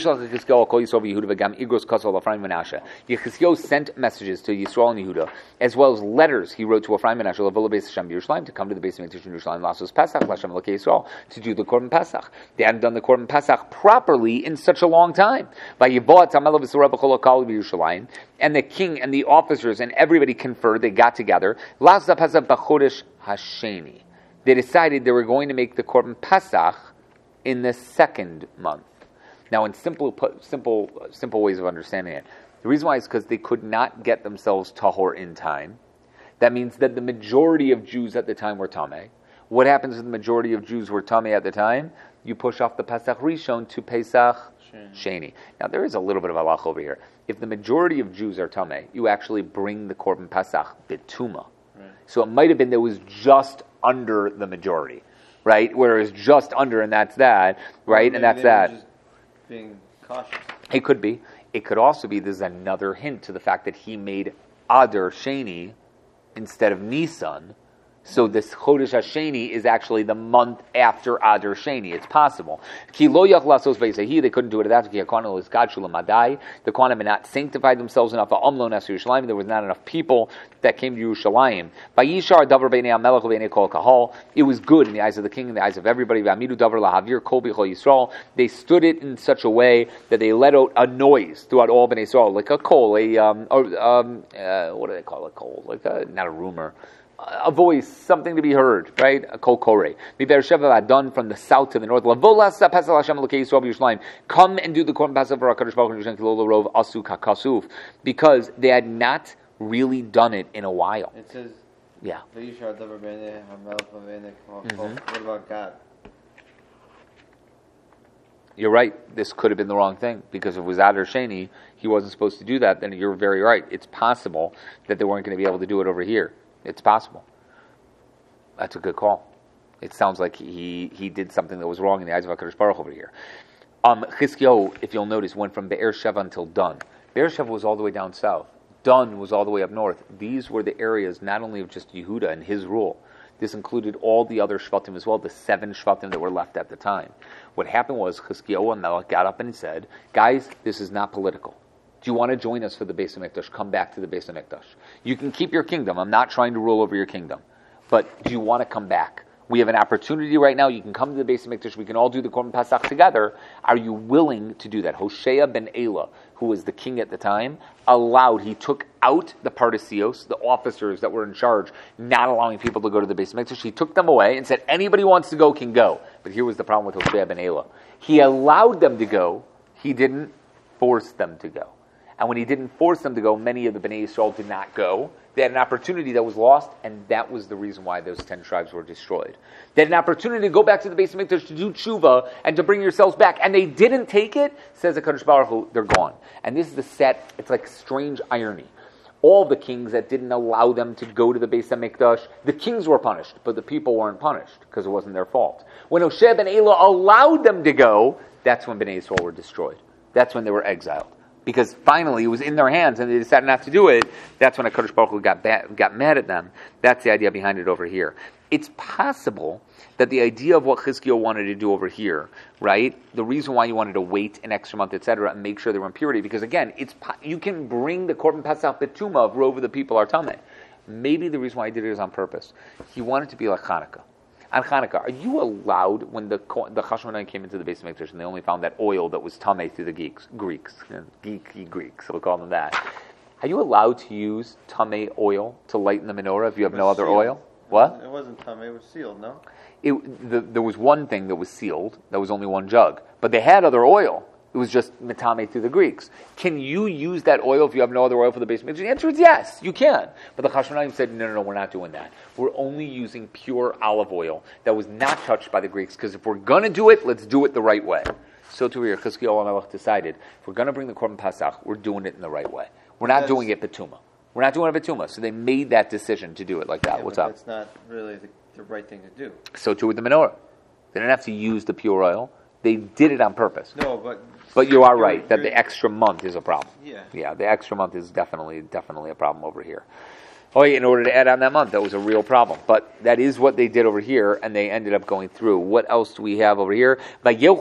Speaker 1: Chizkiyahu sent messages to Yisrael and Yehuda, as well as letters he wrote to Ephraim and Asher, to come to the Beis HaMikdash in Yerushalayim, Lasos Pesach, Lashem Elokei Yisrael, to do the Korban Pesach. They hadn't done the Korban Pesach properly in such a long time. And the king and the officers and everybody conferred, they got together. They decided they were going to make the Korban Pesach in the second month. Now, in simple, simple, simple ways of understanding it, the reason why is because they could not get themselves tahor in time. That means that the majority of Jews at the time were tameh. What happens if the majority of Jews were tameh at the time? You push off the Pesach Rishon to Pesach Sheni. Now, there is a little bit of halach over here. If the majority of Jews are tameh, you actually bring the Korban Pesach bituma. Right. So it might have been that it was just under the majority, right? Where it's just under, and that's that, right?
Speaker 3: Well,
Speaker 1: and that's that.
Speaker 3: Just being cautious.
Speaker 1: It could be. It could also be there's another hint to the fact that he made Adar Sheni instead of Nisan, So this Chodesh Hasheni is actually the month after Adar Sheni. It's possible. Ki lo yachla sos veisehi, they couldn't do it after Ki HaKohanim is God Shulam Madai. The Kohanim had not sanctified themselves enough. Amlo Nasu Yerushalayim. There was not enough people that came to Yerushalayim. Vayishar davar b'nei HaMelech v'nei kol kahal. It was good in the eyes of the king, in the eyes of everybody. V'amidu davar lahavir kol b'chol Yisrael. They stood it in such a way that they let out a noise throughout all Bnei Yisrael, like a kol, a um, or, um uh, what do they call it? Kol, like a, not a rumor. A voice, something to be heard, right? A kol kore. Be'er done from the south to the north. Come and do the Korban Pesach for HaKadosh Baruch Hu asu kakasuf, because they had not really done it in a while.
Speaker 3: It says,
Speaker 1: yeah.
Speaker 3: Mm-hmm. What about God?
Speaker 1: You're right. This could have been the wrong thing, because if it was Adar Sheni, he wasn't supposed to do that. Then you're very right. It's possible that they weren't going to be able to do it over here. It's possible. That's a good call. It sounds like he, he did something that was wrong in the eyes of HaKadosh Baruch over here. Um, Chizkiyahu, if you'll notice, went from Be'er Sheva until Dan. Be'er Sheva was all the way down south. Dan was all the way up north. These were the areas not only of just Yehuda and his rule. This included all the other Shvatim as well, the seven Shvatim that were left at the time. What happened was Chizkiyahu and Melech got up and said, guys, this is not political. Do you want to join us for the Beis HaMikdash? Come back to the Beis HaMikdash. You can keep your kingdom. I'm not trying to rule over your kingdom. But do you want to come back? We have an opportunity right now. You can come to the Beis HaMikdash. We can all do the Korban Pesach together. Are you willing to do that? Hoshea ben Elah, who was the king at the time, allowed, he took out the Pardisios, the officers that were in charge, not allowing people to go to the Beis HaMikdash. He took them away and said, anybody who wants to go can go. But here was the problem with Hoshea ben Elah. He allowed them to go. He didn't force them to go. And when he didn't force them to go, many of the Bnei Yisrael did not go. They had an opportunity that was lost, and that was the reason why those ten tribes were destroyed. They had an opportunity to go back to the Beis HaMikdash to do tshuva and to bring yourselves back, and they didn't take it. Says the HaKadosh Baruch Hu, they're gone. And this is the set. It's like strange irony. All the kings that didn't allow them to go to the Beis HaMikdash, the kings were punished, but the people weren't punished because it wasn't their fault. When Hoshea ben Elah allowed them to go, that's when Bnei Yisrael were destroyed. That's when they were exiled. Because finally it was in their hands and they decided not to do it. That's when HaKadosh Baruch Hu got, bad, got mad at them. That's the idea behind it over here. It's possible that the idea of what Chizkiyahu wanted to do over here, right, the reason why you wanted to wait an extra month, et cetera, and make sure they were in purity, because again, it's you can bring the Korban Pesach Betuma of over the people are Tameh. Maybe the reason why he did it is on purpose. He wanted to be like Hanukkah. On Hanukkah, are you allowed, when the the Chashmonai came into the Beis HaMikdash and they only found that oil that was tamei through the Greeks, Greeks, geeky Greeks, we'll call them that, are you allowed to use tamei oil to lighten the menorah if you have no other
Speaker 3: sealed.
Speaker 1: oil? What?
Speaker 3: It wasn't tamei, it was sealed, no?
Speaker 1: It, the, there was one thing that was sealed, that was only one jug, but they had other oil. It was just metame through the Greeks. Can you use that oil if you have no other oil for the Beis HaMikdash? The answer is yes, you can. But the Chashmonaim said, no, no, no, we're not doing that. We're only using pure olive oil that was not touched by the Greeks, because if we're going to do it, let's do it the right way. So to here, Chizkiyahu HaMelech decided, if we're going to bring the Korban Pesach, we're doing it in the right way. We're not
Speaker 3: That's,
Speaker 1: doing it Betuma. We're not doing it Betuma. So they made that decision to do it like that.
Speaker 3: Yeah,
Speaker 1: What's
Speaker 3: but
Speaker 1: up?
Speaker 3: That's not really the, the right thing to do.
Speaker 1: So too with the menorah. They didn't have to use the pure oil. They did it on purpose.
Speaker 3: No, but...
Speaker 1: But you are
Speaker 3: you're,
Speaker 1: right that
Speaker 3: you're,
Speaker 1: the extra month is a problem.
Speaker 3: Yeah.
Speaker 1: Yeah, the extra month is definitely, definitely a problem over here. Oh, yeah, in order to add on that month, that was a real problem. But that is what they did over here, and they ended up going through. What else do we have over here? And there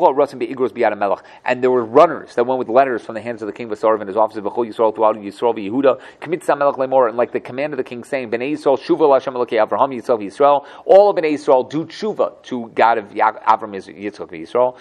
Speaker 1: were runners that went with letters from the hands of the king Vasarv and his officers, throughout Yisrael, Yehuda, and like the command of the king saying, Bnei Yisrael, Shuva Lashem Elokei Avraham Yitzchak Yisrael, all of Bnei Yisrael do tshuva to God of Avram Yitzchak Yisrael,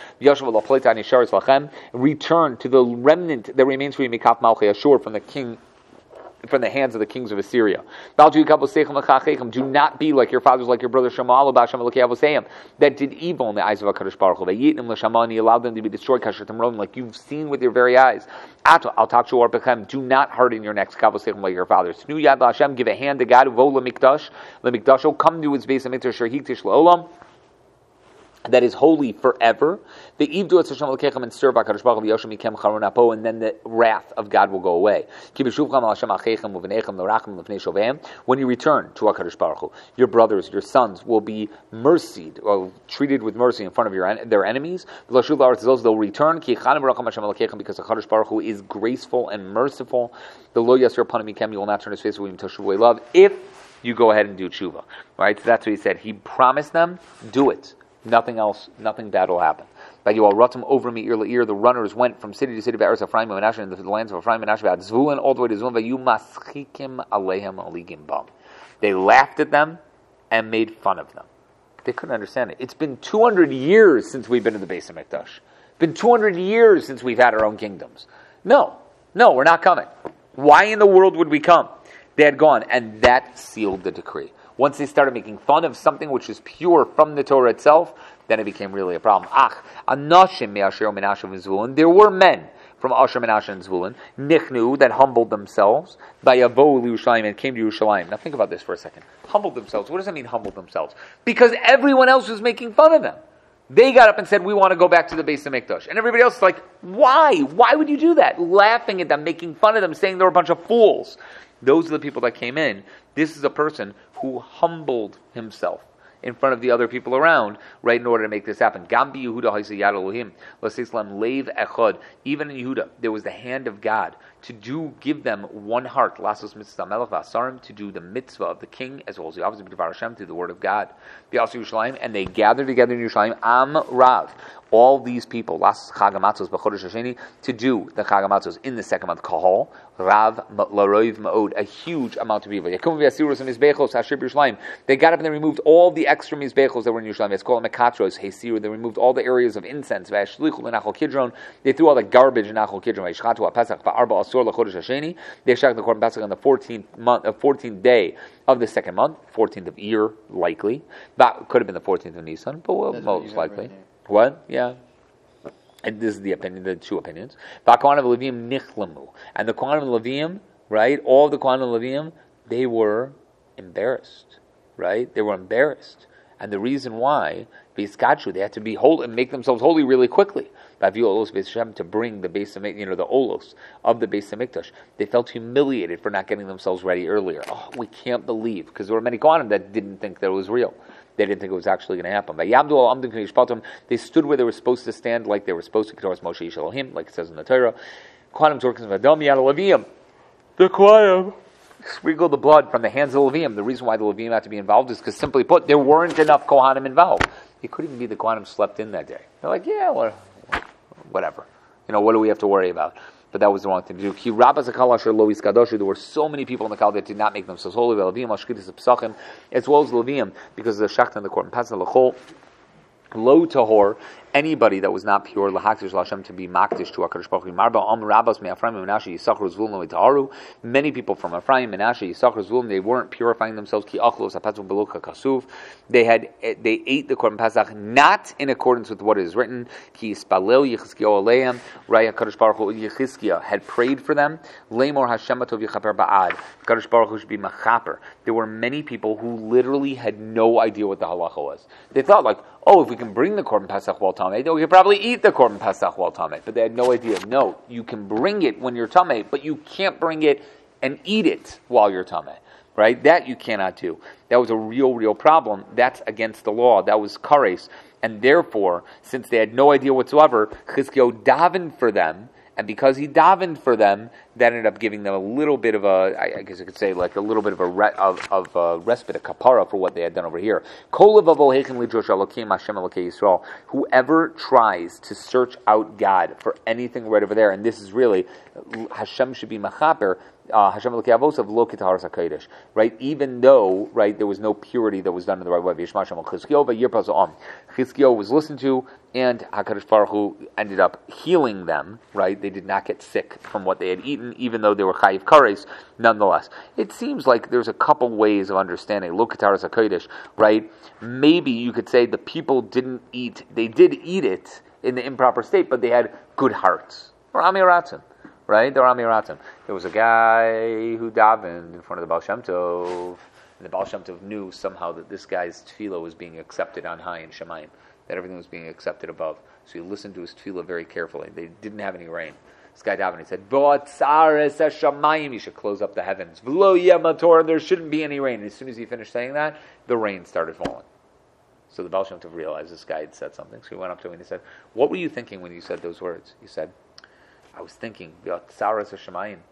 Speaker 1: return to the remnant that remains for you, Mikaf Malchei Ashur, from the king, from the hands of the kings of Assyria. Do not be like your fathers, like your brother Shamal, that did evil in the eyes of HaKadosh Baruch Hu. And he allowed them to be destroyed, like you've seen with your very eyes. Do not harden your necks, like your fathers. Give a hand to God, come to his Beis HaMikdash, that is holy forever. The Ivdu et Hashem Elokeichem, and serve HaKadosh Baruch Hu v'yoshim mikem charon apo, and then the wrath of God will go away. Ki b'shuvchem al Hashem acheichem u'v'neichem l'rachem l'fnei shoveim. When you return to HaKadosh Baruch Hu, your brothers, your sons will be mercied, or treated with mercy in front of your en- their enemies. V'lashuv la'aretz zos, they'll return. Ki chanim baracham Hashem Elokeichem, because HaKadosh Baruch Hu is graceful and merciful. The lo yasir upon mikem, you will not turn his face away until shuvu love. If you go ahead and do tshuva. Right? So that's what he said. He promised them, do it. Nothing else, nothing bad will happen. By you all rotem over me ear to ear. The runners went from city to city of Eretz Ephraim and Menashe, in the lands of Ephraim and Menashe, at Zvulun, all the way to Zvulun. Vayu maschikim alehem aligim bam. They laughed at them and made fun of them. They couldn't understand it. It's been two hundred years since we've been in the Beis HaMikdash. It's been two hundred years since we've had our own kingdoms. No, no, we're not coming. Why in the world would we come? They had gone, and that sealed the decree. Once they started making fun of something which is pure from the Torah itself, then it became really a problem. Ach, anashim me'asher Menashe v'Zvulun. There were men from Asher, Menashe, and Zvulun, nichnu, that humbled themselves, by Yavo Yerushalayim, and came to Yerushalayim. Now think about this for a second. Humbled themselves. What does that mean, humbled themselves? Because everyone else was making fun of them. They got up and said, we want to go back to the Beis HaMikdash. And everybody else is like, why? Why would you do that? Laughing at them, making fun of them, saying they were a bunch of fools. Those are the people that came in. This is a person who humbled himself in front of the other people around, right, in order to make this happen. Gambi Yehuda Haisa Yad Elohim, L'Sislam Leiv Echad. Even in Yehuda, there was the hand of God to do, give them one heart, Lasos Mitzvah Melech V'Asarim, to do the mitzvah of the king, as well as the office of B'Devar Hashem, through the word of God. V'Yasu Yerushalayim, and they gathered together in Yerushalayim, Am Rav, all these people, Las Chagamatzos B'Chodesh Hasheni, to do the Chagamatzos in the second month, Kahal, Rav Laroiv Ma'od, a huge amount of people. Yakum V'Yasirus and Mizbechos, Hashib Yerushalayim. They got up and they removed all the extra Mizbechos that were in Yerushalayim. It's called Mekatros, Hesir. They removed all the areas of incense. V'Ashlichu L'Nachal Kidron. They threw all the garbage in Nachal Kidron. V'Yishchatu HaPesach V'Arba Asor L'Chodesh Hasheni. They shot the Korban Pesach on the fourteenth month, uh, fourteenth day of the second month, fourteenth of Iyar, likely. That could have been the fourteenth of Nisan, but well, most likely. What? Yeah. And this is the opinion, the two opinions. And the Kohanim and Levim, right? All the Kohanim and Levim, they were embarrassed, right? They were embarrassed, and the reason why, because they had to be holy and make themselves holy really quickly. To bring the base of, you know, the olos of the Beis HaMikdash, they felt humiliated for not getting themselves ready earlier. Oh, we can't believe, because there were many Kohanim that didn't think that it was real. They didn't think it was actually going to happen. They stood where they were supposed to stand, like they were supposed to. Moshe Ish Elohim, like it says in the Torah. The Kohanim sprinkled the blood from the hands of the Levim. The reason why the Levim had to be involved is because, simply put, there weren't enough Kohanim involved. It could even be the Kohanim slept in that day. They're like, yeah, well, whatever. You know, what do we have to worry about? But that was the wrong thing to do. There were so many people in the Kal that did not make themselves holy, as well as Levim, because of the Shachta and the Korban Pesach. Lo tahor, anybody that was not pure, lahaktish Hashem, to be makdish to HaKadosh Baruch Hu. Marba Am Rabbas me Ephraim Menashe Yisachar Zvulun Taharu. Many people from Ephraim, Menashe, Yisachar, Zvulun, they weren't purifying themselves. Ki achlos hapetzum beloka kasuf. They had they ate the Korban Pesach not in accordance with what is written. Ki Yispalel Yechizkiyahu Aleim. Right, HaKadosh Baruch Hu Yechizkiah had prayed for them. Leimor Hashem Atov Yechaper Ba'ad. HaKadosh Baruch Hu should be machaper. There were many people who literally had no idea what the halacha was. They thought like, oh, if we can bring the Korban Pesach while Tameh, then we could probably eat the Korban Pesach while Tameh. But they had no idea. No, you can bring it when you're Tameh, but you can't bring it and eat it while you're Tameh. Right? That you cannot do. That was a real, real problem. That's against the law. That was kares. And therefore, since they had no idea whatsoever, Chizkiyahu davened for them. And because he davened for them, that ended up giving them a little bit of a, I guess you could say, like a little bit of a re, of, of a respite, a kapara for what they had done over here. Whoever tries to search out God for anything right over there, and this is really, Hashem should be machaper, Uh, Hashem Avos Lo Kitaharas HaKodesh, right? Even though, right, there was no purity that was done in the right way. Chizkiyahu was listened to, and HaKadosh Baruch Hu ended up healing them, right? They did not get sick from what they had eaten, even though they were chayiv kares, nonetheless. It seems like there's a couple ways of understanding Lo Kitaharas HaKodesh, right? Maybe you could say the people didn't eat, they did eat it in the improper state, but they had good hearts. Or Amiratzim. Right? They're Amiratim. There was a guy who davened in front of the Baal Shem Tov, and the Baal Shem Tov knew somehow that this guy's tefillah was being accepted on high in Shemayim, that everything was being accepted above. So he listened to his tefillah very carefully. They didn't have any rain. This guy davened. He said, "Bo'atzares Shemayim." You should close up the heavens. V'lo yemator. There shouldn't be any rain. And as soon as he finished saying that, the rain started falling. So the Baal Shem Tov realized this guy had said something. So he went up to him and he said, "What were you thinking when you said those words?" He said, I was thinking, I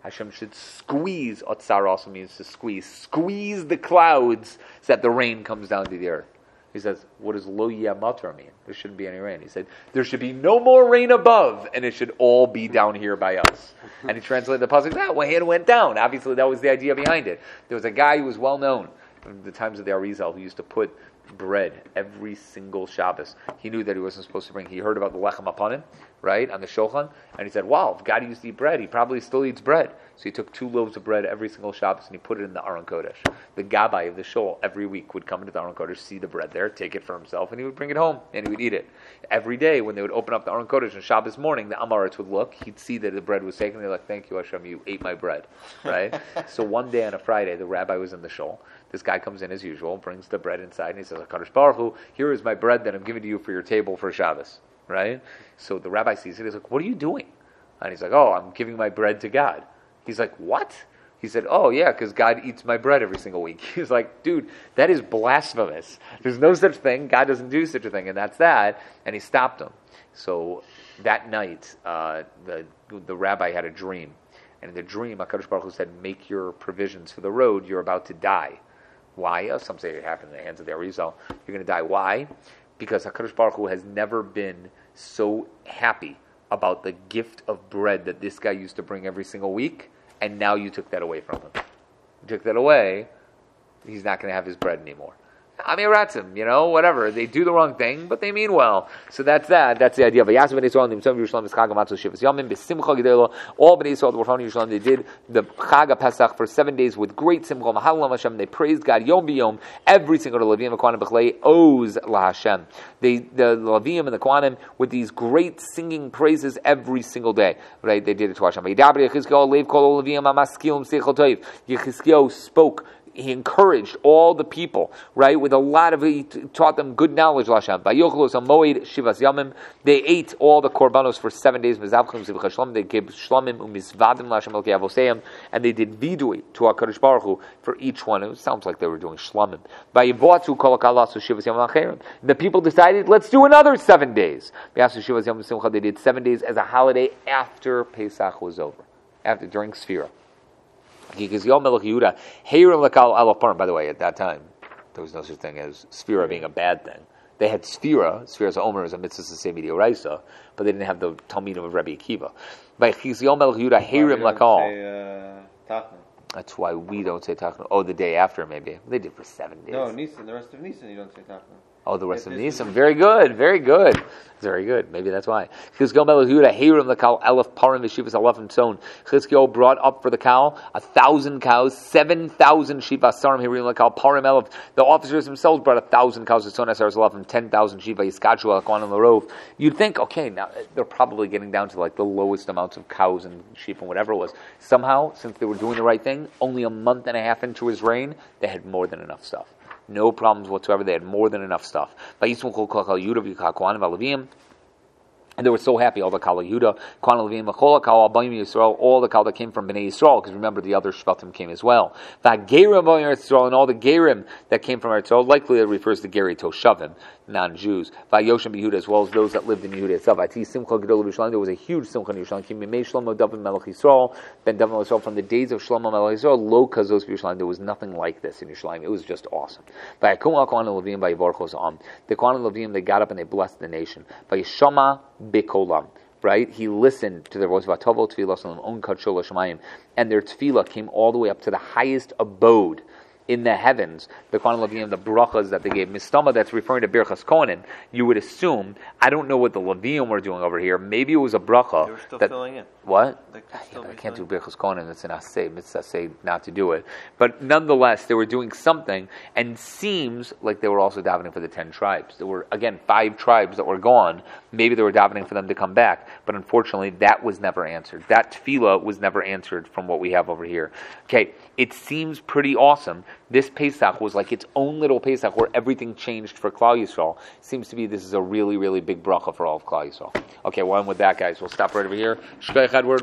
Speaker 1: Hashem should squeeze, otsar also means to squeeze, squeeze the clouds so that the rain comes down to the earth. He says, what does lo yamatar mean? There shouldn't be any rain. He said, there should be no more rain above, and it should all be down here by us. And he translated the pasuk that way, it went down. Obviously, that was the idea behind it. There was a guy who was well known in the times of the Arizal who used to put bread every single Shabbos. He knew that he wasn't supposed to bring. He heard about the lechem upon him, right, on the shulchan, and he said, wow, if God used to eat bread, he probably still eats bread. So he took two loaves of bread every single Shabbos and he put it in the Aron Kodesh. The Gabbai of the shul every week would come into the Aron Kodesh, see the bread there, take it for himself, and he would bring it home and he would eat it. Every day when they would open up the Aron Kodesh on Shabbos morning, the Amaritz would look, he'd see that the bread was taken, they're like, thank you Hashem, you ate my bread, right? So one day on a Friday, the rabbi was in the shul. This guy comes in as usual, brings the bread inside, and he says, HaKadosh Baruch Hu, here is my bread that I'm giving to you for your table for Shabbos, right? So the rabbi sees it, he's like, what are you doing? And he's like, oh, I'm giving my bread to God. He's like, what? He said, oh, yeah, because God eats my bread every single week. He's like, dude, that is blasphemous. There's no such thing. God doesn't do such a thing, and that's that. And he stopped him. So that night, uh, the the rabbi had a dream. And in the dream, HaKadosh Baruch Hu said, make your provisions for the road. You're about to die. Why? Uh, some say it happened in the hands of the Arizal. You're going to die. Why? Because HaKadosh Baruch Hu has never been so happy about the gift of bread that this guy used to bring every single week, and now you took that away from him. You took that away, he's not going to have his bread anymore. I mean, ratzim, you know, whatever. They do the wrong thing, but they mean well. So that's that. That's the idea of Yasmin Bnei Yisrael. All Bnei Yisrael were found in Yerushalayim. They did the Chag Pesach for seven days with great simcha. Mahalam Hashem. They praised God yom b'yom. Every single Levim and Kohanim b'chlei owes la Hashem. They the Levim and the Kohanim with these great singing praises every single day. Right? They did it to Hashem. Yechizkiyahu spoke. He encouraged all the people, right, with a lot of, he taught them good knowledge, Lashem. They ate all the korbanos for seven days. They gave shlamim u'mizvadim Lashem elkei avoseim, and they did vidui to HaKadosh Baruch Hu for each one. It sounds like they were doing shlamim. The people decided, let's do another seven days. They did seven days as a holiday after Pesach was over, after during Sfira. By the way, at that time, there was no such thing as Sfira being a bad thing. They had Sfira, Sfira's Omer is a mitzvah to say Midioraisa, but they didn't have the Talmidim of Rabbi Akiva. By Chizkiyahu Melech Yehuda, Herim Lakal. That's why we don't say Tachna. Oh, the day after, maybe. They did for seven days.
Speaker 3: No, Nisan, the rest of Nisan, you don't say Tachna.
Speaker 1: Oh, the rest of Nisan. Very good, very good. Very good. Maybe that's why. Chizkiyahu Melech Yehuda, Herim Lakal, Elef Parim, Veshivas Alefim Tzon. Chizkiyahu brought up for the cow a thousand cows, seven thousand Shiva Sarim, Herim Lakal, Parim Elef. The officers themselves brought a thousand cows to Tzon Esaras Alefim, ten thousand Shiva, Yiskachu Alakwan and Larov. You'd think, okay, now they're probably getting down to like the lowest amounts of cows and sheep and whatever it was. Somehow, since they were doing the right thing, only a month and a half into his reign, they had more than enough stuff. No problems whatsoever. They had more than enough stuff. And they were so happy, all the Kal Yehuda, Kal Levim, Kal Abayim Yisrael, all the Kal that came from Bnei Yisrael, because remember the other Shvatim came as well. Gerim Yisrael, and all the Gerim that came from Yisrael, likely it refers to Geri Toshavim, non-Jews. Vayoshem Yehuda, as well as those that lived in Yehuda itself. Simcha Gedol Yerushalayim, there was a huge Simcha in Yerushalayim. Kim Mimei Shlomo David Melech Yisrael, Ben David Melech Yisrael, from the days of Shlomo Melech Yisrael, Lo Kazos Yerushalayim, there was nothing like this in Yerushalayim. It was just awesome. Vayakum Al Kohanim Levim, Vayivarchos Am. The Kohanim Levim, they got up and they blessed the nation. Vayishama Bekolam, right? He listened to their voice, and their tefillah came all the way up to the highest abode in the heavens. The Kohanim Levim, the brachas that they gave, Mistama, that's referring to Birchas Kohanim. You would assume, I don't know what the Levim were doing over here. Maybe it was a bracha.
Speaker 3: They were still
Speaker 1: that,
Speaker 3: filling in.
Speaker 1: What?
Speaker 3: They
Speaker 1: Yeah,
Speaker 3: still
Speaker 1: but I
Speaker 3: be
Speaker 1: can't do
Speaker 3: filling
Speaker 1: Birchas Kohanim. It's an asay. It's asay not to do it. But nonetheless, they were doing something, and seems like they were also davening for the ten tribes. There were, again, five tribes that were gone. Maybe they were davening for them to come back. But unfortunately, that was never answered. That tefillah was never answered from what we have over here. Okay, it seems pretty awesome. This Pesach was like its own little Pesach where everything changed for Klal Yisrael. Seems to be this is a really, really big bracha for all of Klal Yisrael. Okay, well, I'm with that, guys. We'll stop right over here. Shkoyach Edward.